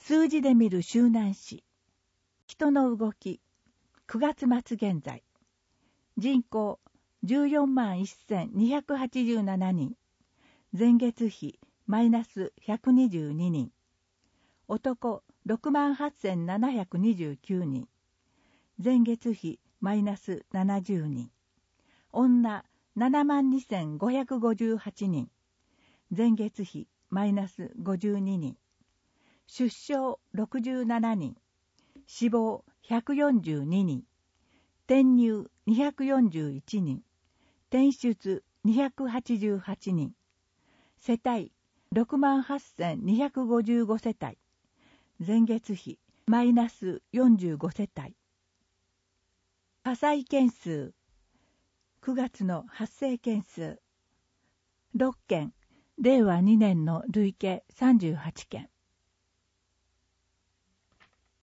数字で見る周南市。人の動き。9月末現在。人口14万1287人。前月比マイナス122人。男6万8729人。前月比マイナス70人。女7万2558人。前月比マイナス52人。出生67人。死亡142人。転入241人。転出288人。世帯6万8255世帯。前月比マイナス45世帯。火災件数。9月の発生件数。6件。令和2年の累計38件。